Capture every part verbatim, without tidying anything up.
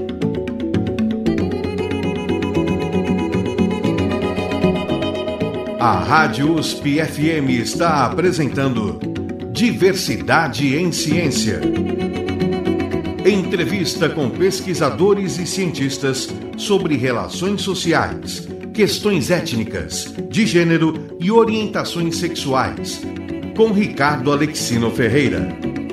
A Rádio U S P F M está apresentando Diversidade em Ciência. Entrevista com pesquisadores e cientistas sobre relações sociais, questões étnicas, de gênero e orientações sexuais. Com Ricardo Alexino Ferreira.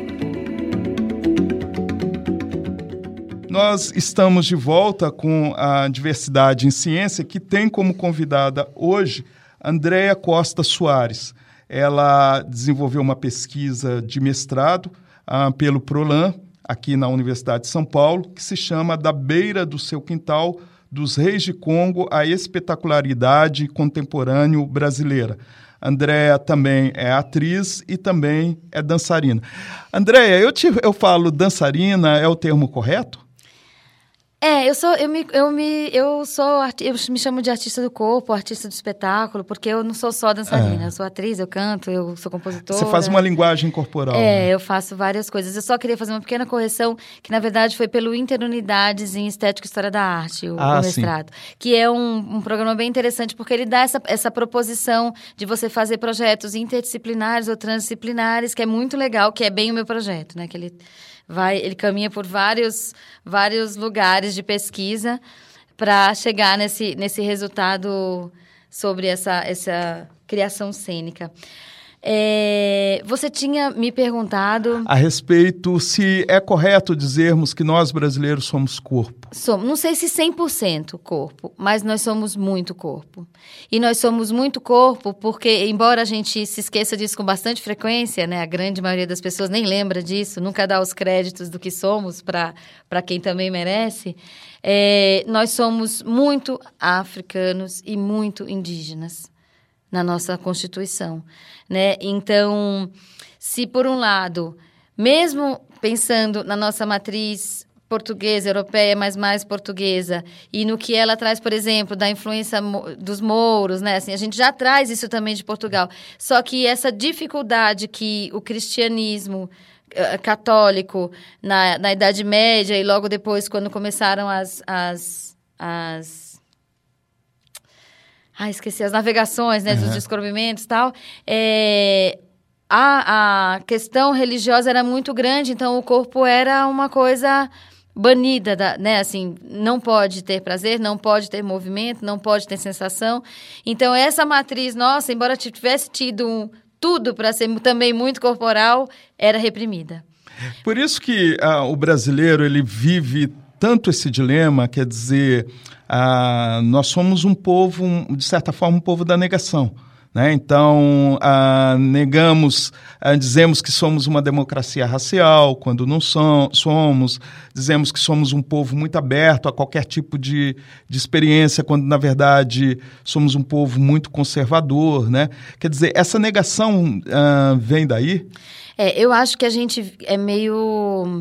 Nós estamos de volta com a Diversidade em Ciência, que tem como convidada hoje Andréa Costa Soares. Ela desenvolveu uma pesquisa de mestrado ah, pelo PROLAN, aqui na Universidade de São Paulo, que se chama Da Beira do Seu Quintal, dos Reis de Congo, a Espetacularidade Contemporânea Brasileira. Andréa também é atriz e também é dançarina. Andréa, eu, te, eu falo dançarina, é o termo correto? É, eu sou, eu me, eu me, eu sou, eu me chamo de artista do corpo, artista do espetáculo, porque eu não sou só dançarina, é. eu sou atriz, eu canto, eu sou compositora. Você faz uma linguagem corporal. É, né? eu faço várias coisas. Eu só queria fazer uma pequena correção, que na verdade foi pelo Interunidades em Estética e História da Arte, o, ah, o mestrado, sim. que é um, um programa bem interessante, porque ele dá essa, essa proposição de você fazer projetos interdisciplinares ou transdisciplinares, que é muito legal, que é bem o meu projeto, né, que ele... Vai, ele caminha por vários, vários lugares de pesquisa para chegar nesse, nesse resultado sobre essa, essa criação cênica. É, você tinha me perguntado... A respeito se é correto dizermos que nós brasileiros somos corpo. Somos, não sei se cem por cento corpo, mas nós somos muito corpo. E nós somos muito corpo porque, embora a gente se esqueça disso com bastante frequência, né, a grande maioria das pessoas nem lembra disso, nunca dá os créditos do que somos para quem também merece, é, nós somos muito africanos e muito indígenas na nossa Constituição, né? Então, se por um lado, mesmo pensando na nossa matriz portuguesa, europeia, mas mais portuguesa, e no que ela traz, por exemplo, da influência dos mouros, né? Assim, a gente já traz isso também de Portugal. Só que essa dificuldade que o cristianismo uh, católico na, na Idade Média e logo depois, quando começaram as... as, as Ah, esqueci, as navegações, né, uhum. dos descobrimentos e tal. É, a, a questão religiosa era muito grande, então o corpo era uma coisa banida, da, né, assim, não pode ter prazer, não pode ter movimento, não pode ter sensação. Então, essa matriz nossa, embora tivesse tido tudo para ser também muito corporal, era reprimida. Por isso que ah, o brasileiro, ele vive tanto esse dilema, quer dizer... Ah, nós somos um povo, um, de certa forma, um povo da negação, né? Então, ah, negamos, ah, dizemos que somos uma democracia racial, quando não so- somos, dizemos que somos um povo muito aberto a qualquer tipo de, de experiência, quando, na verdade, somos um povo muito conservador, né? Quer dizer, essa negação ah, vem daí? É, eu acho que a gente é meio...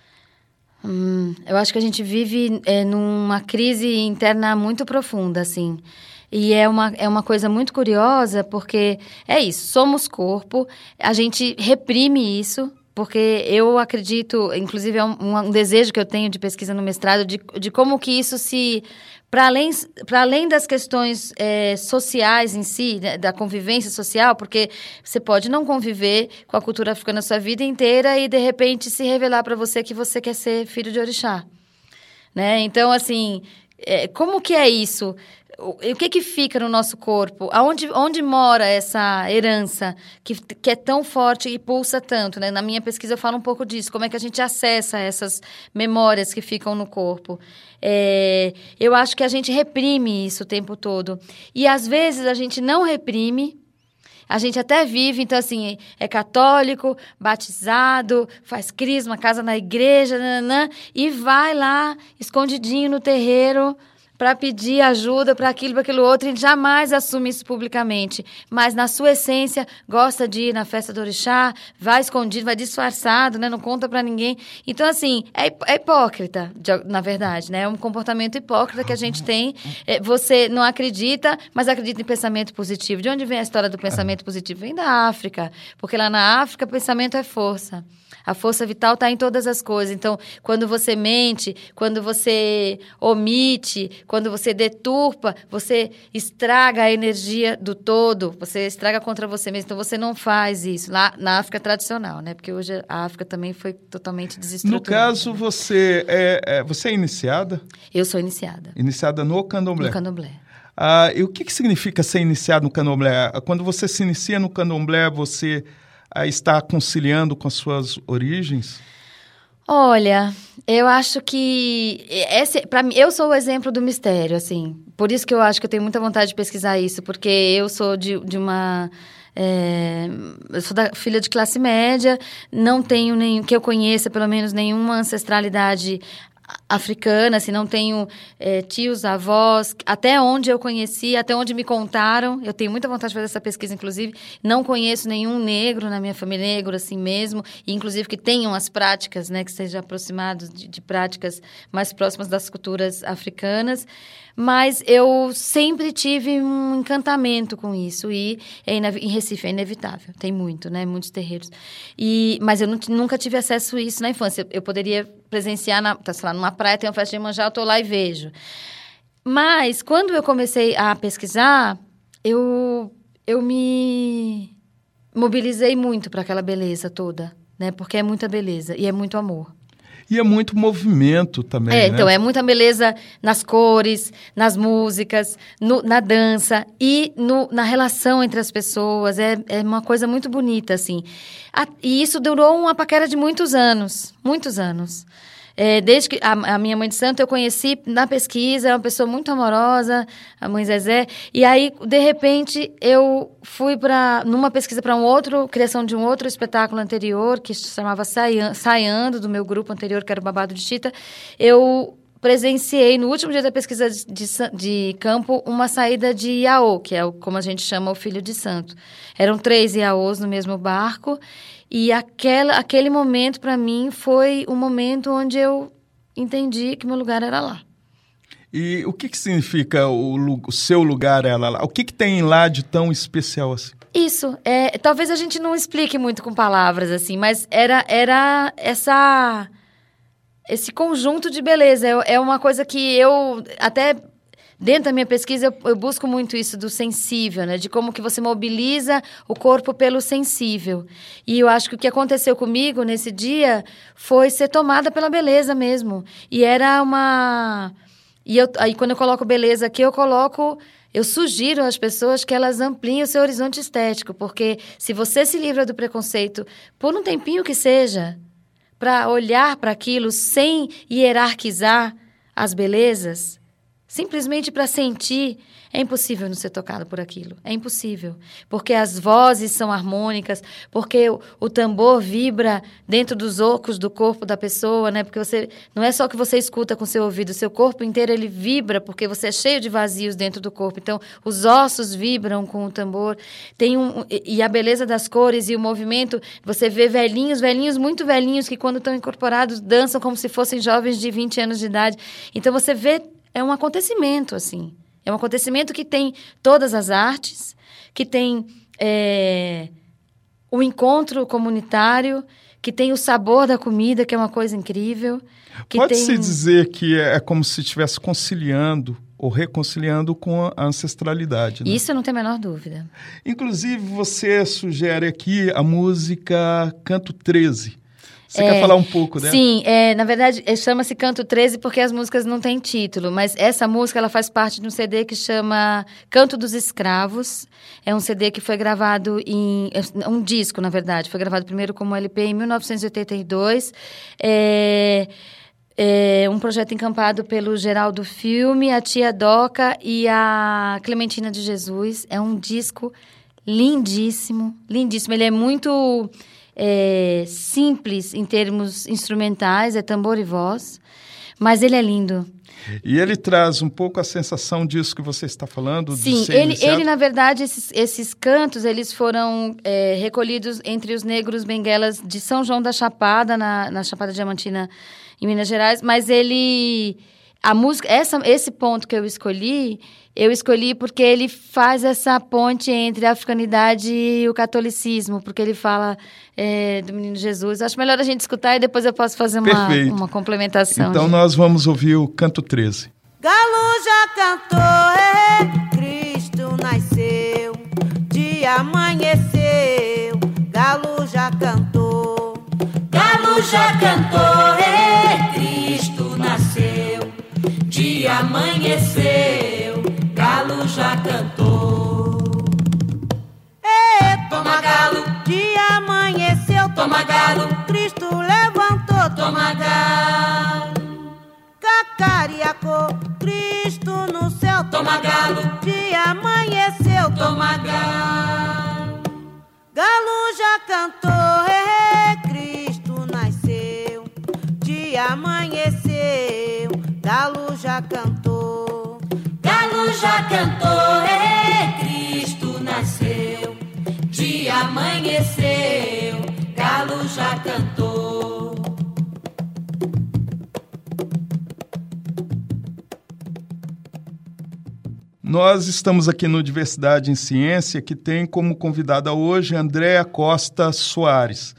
Hum, eu acho que a gente vive é, numa crise interna muito profunda, assim. E é uma, é uma coisa muito curiosa, porque é isso, somos corpo, a gente reprime isso, porque eu acredito, inclusive é um, um desejo que eu tenho de pesquisa no mestrado, de, de como que isso se... Para além, para além das questões é, sociais em si, né, da convivência social, porque você pode não conviver com a cultura africana a sua vida inteira e, de repente, se revelar para você que você quer ser filho de orixá. Né? Então, assim, é, como que é isso? O, o que que fica no nosso corpo? Aonde, onde mora essa herança que, que é tão forte e pulsa tanto? Né? Na minha pesquisa eu falo um pouco disso, como é que a gente acessa essas memórias que ficam no corpo. É, eu acho que a gente reprime isso o tempo todo. E, às vezes, a gente não reprime, a gente até vive, então, assim, é católico, batizado, faz crisma, casa na igreja, nananã, e vai lá, escondidinho no terreiro, para pedir ajuda para aquilo, para aquilo outro, e jamais assume isso publicamente. Mas, na sua essência, gosta de ir na festa do orixá, vai escondido, vai disfarçado, né? Não conta para ninguém. Então, assim, é, é hipócrita, de, na verdade, né? É um comportamento hipócrita que a gente tem. É, você não acredita, mas acredita em pensamento positivo. De onde vem a história do pensamento positivo? Vem da África, porque lá na África, pensamento é força. A força vital está em todas as coisas. Então, quando você mente, quando você omite, quando você deturpa, você estraga a energia do todo, você estraga contra você mesmo. Então, você não faz isso. Lá na África tradicional, né? Porque hoje a África também foi totalmente desestruturada. No caso, você é, é, você é iniciada? Eu sou iniciada. Iniciada no candomblé? No candomblé. Ah, e o que, que significa ser iniciado no candomblé? Quando você se inicia no candomblé, você ah, está conciliando com as suas origens? Olha, eu acho que esse, para mim, eu sou o exemplo do mistério, assim. Por isso que eu acho que eu tenho muita vontade de pesquisar isso, porque eu sou de, de uma é, eu sou da, filha de classe média, não tenho nenhum, que eu conheça pelo menos nenhuma ancestralidade africana, assim, não tenho é, tios, avós, até onde eu conheci, até onde me contaram, eu tenho muita vontade de fazer essa pesquisa, inclusive, não conheço nenhum negro na minha família, negro assim mesmo, e inclusive que tenham as práticas, né, que sejam aproximados de, de práticas mais próximas das culturas africanas, mas eu sempre tive um encantamento com isso, e é ina- em Recife é inevitável, tem muito, né, muitos terreiros, e, mas eu não, nunca tive acesso a isso na infância, eu poderia presenciar, na, sei lá, numa praia, tem uma festa de Iemanjá, eu tô lá e vejo. Mas, quando eu comecei a pesquisar, eu, eu me mobilizei muito para aquela beleza toda, né? Porque é muita beleza e é muito amor. E é muito movimento também, É, né? então, é muita beleza nas cores, nas músicas, no, na dança e no, na relação entre as pessoas. É, é uma coisa muito bonita, assim. A, e isso durou uma paquera de muitos anos, muitos anos. É, desde que a, a minha mãe de santo eu conheci na pesquisa, é uma pessoa muito amorosa, a mãe Zezé. E aí, de repente, eu fui para numa pesquisa para um outro, criação de um outro espetáculo anterior, que se chamava Saiando, do meu grupo anterior, que era o Babado de Chita. Eu presenciei, no último dia da pesquisa de, de, de campo, uma saída de Iaô, que é o, como a gente chama o filho de santo. Eram três Iaôs no mesmo barco. E aquela, aquele momento, para mim, foi um momento onde eu entendi que meu lugar era lá. E o que, que significa o, o seu lugar era lá? O que, que tem lá de tão especial assim? Isso. É, talvez a gente não explique muito com palavras, assim, mas era, era essa, esse conjunto de beleza. É, é uma coisa que eu até... Dentro da minha pesquisa, eu, eu busco muito isso do sensível, né? De como que você mobiliza o corpo pelo sensível. E eu acho que o que aconteceu comigo nesse dia foi ser tomada pela beleza mesmo. E era uma... E eu, aí, quando eu coloco beleza aqui, eu coloco... Eu sugiro às pessoas que elas ampliem o seu horizonte estético, porque se você se livra do preconceito por um tempinho que seja, para olhar para aquilo sem hierarquizar as belezas... Simplesmente para sentir, é impossível não ser tocado por aquilo. É impossível. Porque as vozes são harmônicas, porque o, o tambor vibra dentro dos ocos do corpo da pessoa, né? Porque você não é só que você escuta com seu ouvido, o seu corpo inteiro ele vibra, porque você é cheio de vazios dentro do corpo. Então, os ossos vibram com o tambor. Tem um, e a beleza das cores e o movimento, você vê velhinhos, velhinhos muito velhinhos, que quando estão incorporados, dançam como se fossem jovens de vinte anos de idade. Então, você vê... É um acontecimento, assim. É um acontecimento que tem todas as artes, que tem é, o encontro comunitário, que tem o sabor da comida, que é uma coisa incrível. Pode-se tem... dizer que é como se estivesse conciliando ou reconciliando com a ancestralidade, né? Isso não tem a menor dúvida. Inclusive, você sugere aqui a música Canto treze. Você é, quer falar um pouco dela? Sim, é, na verdade, chama-se Canto treze porque as músicas não têm título, mas essa música ela faz parte de um C D que chama Canto dos Escravos. É um C D que foi gravado em... um disco, na verdade. Foi gravado primeiro como L P em mil novecentos e oitenta e dois. É, é um projeto encampado pelo Geraldo Filme, a Tia Doca e a Clementina de Jesus. É um disco lindíssimo, lindíssimo. Ele é muito... É, simples em termos instrumentais, é tambor e voz, mas ele é lindo. E ele traz um pouco a sensação disso que você está falando? Sim, de ser ele, iniciado? ele, na verdade, esses, esses cantos, eles foram é, recolhidos entre os negros benguelas de São João da Chapada, na, na Chapada Diamantina, em Minas Gerais, mas ele... A música, essa, esse ponto que eu escolhi, eu escolhi porque ele faz essa ponte entre a africanidade e o catolicismo, porque ele fala é, do Menino Jesus. Acho melhor a gente escutar e depois eu posso fazer uma, uma complementação. Então gente. Nós vamos ouvir o canto treze. Galo já cantou, é, Cristo nasceu, dia amanheceu, galo já cantou. Galo já cantou, é, Cristo nasceu, dia amanheceu, galo já cantou. É, toma galo, dia amanheceu, toma galo, Cristo levantou, toma galo. Cacariacô, Cristo no céu, toma galo, dia amanheceu, toma galo. Galo já cantou, é, Cristo nasceu, dia amanheceu, galo já cantou. Galo já cantou, é, Cristo nasceu, dia amanheceu, galo já cantou. Nós estamos aqui no Diversidade em Ciência, que tem como convidada hoje Andréa Costa Soares.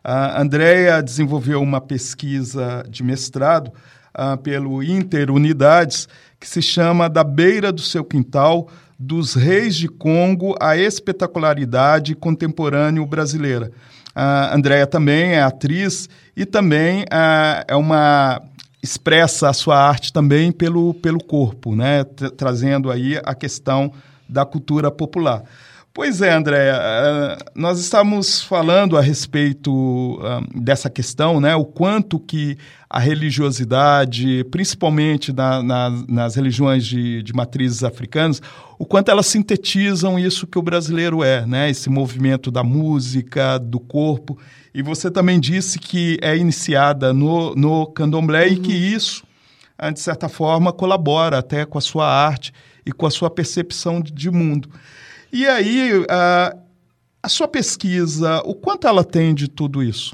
A Andréa desenvolveu uma pesquisa de mestrado uh, pelo Interunidades, que se chama Da Beira do Seu Quintal, dos Reis de Congo à Espetacularidade Contemporânea Brasileira. A Andréa também é atriz e também uh, é uma... expressa a sua arte também pelo, pelo corpo, né? Tra- trazendo aí a questão da cultura popular. Pois é, Andréa, uh, nós estamos falando a respeito uh, dessa questão, né? O quanto que a religiosidade, principalmente na, na, nas religiões de, de matrizes africanas, o quanto elas sintetizam isso que o brasileiro é, né? Esse movimento da música, do corpo. E você também disse que é iniciada no, no candomblé uhum. e que isso, de certa forma, colabora até com a sua arte e com a sua percepção de, de mundo. E aí, a, a sua pesquisa, o quanto ela tem de tudo isso?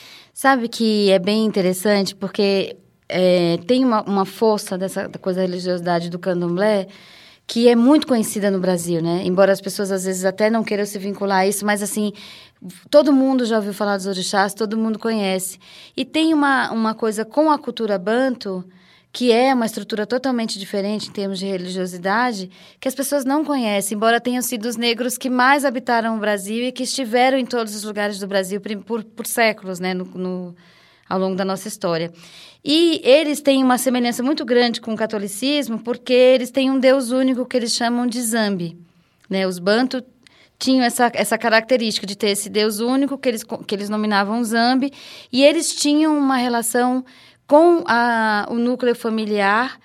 Sabe que é bem interessante, porque é, tem uma, uma força dessa da coisa da religiosidade do candomblé que é muito conhecida no Brasil, né? Embora as pessoas, às vezes, até não queiram se vincular a isso, mas, assim, todo mundo já ouviu falar dos orixás, todo mundo conhece. E tem uma, uma coisa com a cultura banto, que é uma estrutura totalmente diferente em termos de religiosidade, que as pessoas não conhecem, embora tenham sido os negros que mais habitaram o Brasil e que estiveram em todos os lugares do Brasil por, por séculos, né? no, no, ao longo da nossa história. E eles têm uma semelhança muito grande com o catolicismo, porque eles têm um Deus único que eles chamam de Zambi, né? Os bantu tinham essa, essa característica de ter esse Deus único, que eles, que eles nominavam Zambi, e eles tinham uma relação com a, o núcleo familiar,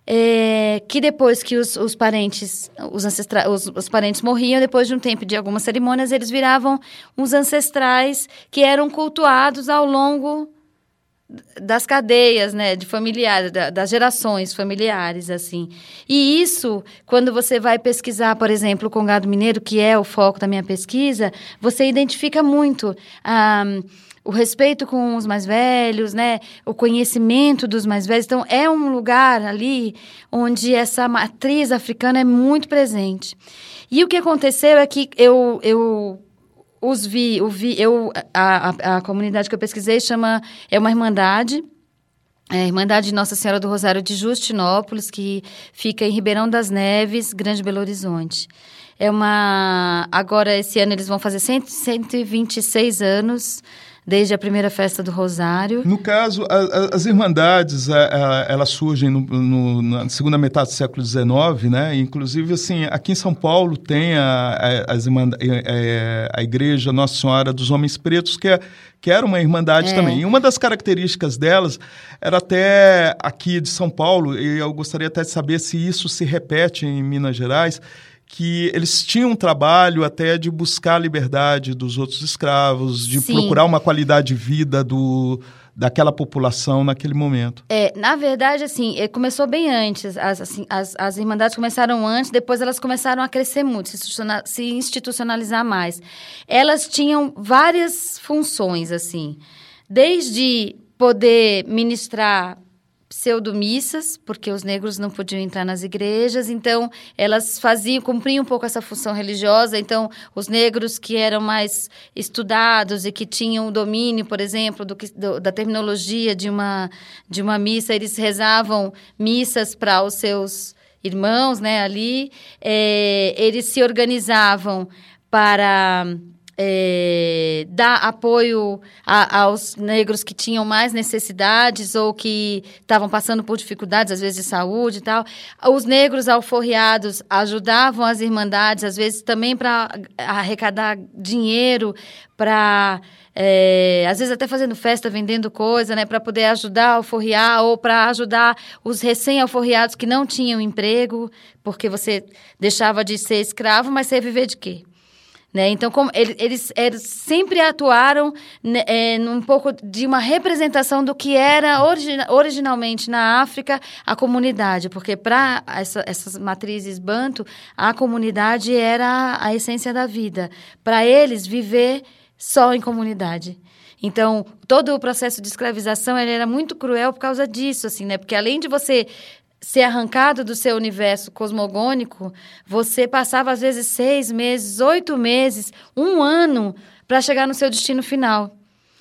é, que depois que os, os parentes os, ancestra, os, os parentes morriam, depois de um tempo de algumas cerimônias, eles viravam uns ancestrais que eram cultuados ao longo das cadeias, né, de familiares, da, das gerações familiares, assim. E isso, quando você vai pesquisar, por exemplo, o Congado Mineiro, que é o foco da minha pesquisa, você identifica muito ah, o respeito com os mais velhos, né, o conhecimento dos mais velhos. Então, é um lugar ali onde essa matriz africana é muito presente. E o que aconteceu é que eu... eu Os vi, o vi, eu, a, a, a comunidade que eu pesquisei chama, é uma irmandade, é a Irmandade de Nossa Senhora do Rosário de Justinópolis, que fica em Ribeirão das Neves, Grande Belo Horizonte. É uma, agora esse ano eles vão fazer cento e vinte e seis anos, desde a primeira festa do Rosário. No caso, a, a, as irmandades, a, a, elas surgem no, no, na segunda metade do século dezenove, né? Inclusive, assim, aqui em São Paulo tem a, a, as irmanda, a, a Igreja Nossa Senhora dos Homens Pretos, que, é, que era uma irmandade é. também. E uma das características delas era até aqui de São Paulo, e eu gostaria até de saber se isso se repete em Minas Gerais, que eles tinham um trabalho até de buscar a liberdade dos outros escravos, de Sim. procurar uma qualidade de vida do, daquela população naquele momento. É, na verdade, assim, começou bem antes. As, assim, as, as irmandades começaram antes, depois elas começaram a crescer muito, se, se institucionalizar mais. Elas tinham várias funções, assim, desde poder ministrar pseudomissas, porque os negros não podiam entrar nas igrejas, então elas faziam, cumpriam um pouco essa função religiosa, então os negros que eram mais estudados e que tinham o domínio, por exemplo, do, do, da terminologia de uma, de uma missa, eles rezavam missas para os seus irmãos, né, ali, é, eles se organizavam para... É, dar apoio a, aos negros que tinham mais necessidades ou que estavam passando por dificuldades, às vezes de saúde e tal. Os negros alforriados ajudavam as irmandades, às vezes também para arrecadar dinheiro, para... É, às vezes até fazendo festa, vendendo coisa, né, para poder ajudar a alforriar ou para ajudar os recém-alforriados que não tinham emprego, porque você deixava de ser escravo, mas você ia viver de quê? Né? Então, como eles, eles, eles sempre atuaram né, é, num pouco de uma representação do que era origi- originalmente na África a comunidade, porque para essa, essas matrizes banto, a comunidade era a essência da vida. Para eles, viver só em comunidade. Então, todo o processo de escravização ele era muito cruel por causa disso, assim, né? Porque além de você ser arrancado do seu universo cosmogônico, você passava, às vezes, seis meses, oito meses, um ano para chegar no seu destino final.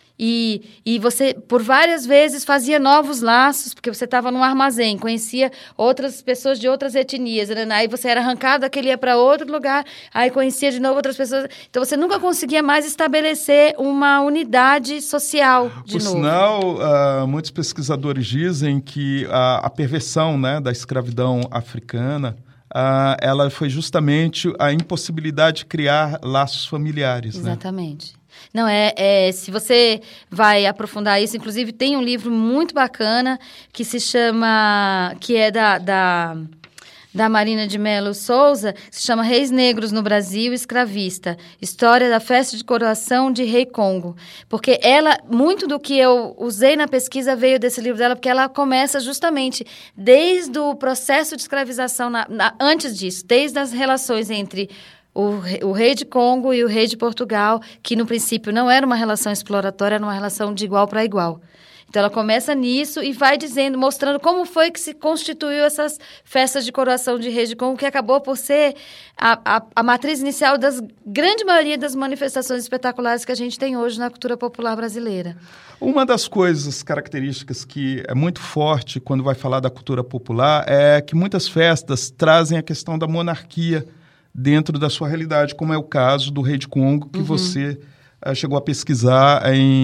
E, e você, por várias vezes, fazia novos laços, porque você estava num armazém, conhecia outras pessoas de outras etnias, né? Aí você era arrancado, aquele ia para outro lugar, aí conhecia de novo outras pessoas. Então, você nunca conseguia mais estabelecer uma unidade social de Por novo. Por sinal, uh, muitos pesquisadores dizem que a, a perversão, né, da escravidão africana, uh, ela foi justamente a impossibilidade de criar laços familiares. Exatamente. Né? Não, é, é, se você vai aprofundar isso, inclusive tem um livro muito bacana que se chama, que é da, da, da Marina de Mello Souza, que se chama Reis Negros no Brasil Escravista, História da Festa de Coroação de Rei Congo. Porque ela, muito do que eu usei na pesquisa veio desse livro dela, porque ela começa justamente desde o processo de escravização, na, na, antes disso, desde as relações entre... O, o rei de Congo e o rei de Portugal, que no princípio não era uma relação exploratória, era uma relação de igual para igual. Então, ela começa nisso e vai dizendo, mostrando como foi que se constituiu essas festas de coroação de rei de Congo, que acabou por ser a, a, a matriz inicial das grande maioria das manifestações espetaculares que a gente tem hoje na cultura popular brasileira. Uma das coisas características que é muito forte quando vai falar da cultura popular é que muitas festas trazem a questão da monarquia dentro da sua realidade, como é o caso do rei de Congo, que uhum. você uh, chegou a pesquisar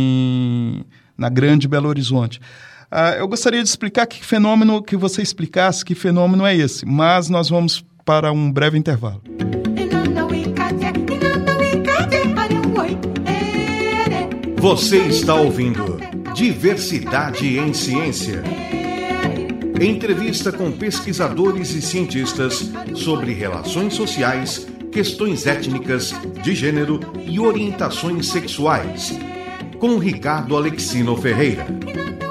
em, na Grande Belo Horizonte. Uh, eu gostaria de explicar que fenômeno, que você explicasse que fenômeno é esse, mas nós vamos para um breve intervalo. Você está ouvindo Diversidade em Ciência. Entrevista com pesquisadores e cientistas sobre relações sociais, questões étnicas, de gênero e orientações sexuais. Com Ricardo Alexino Ferreira.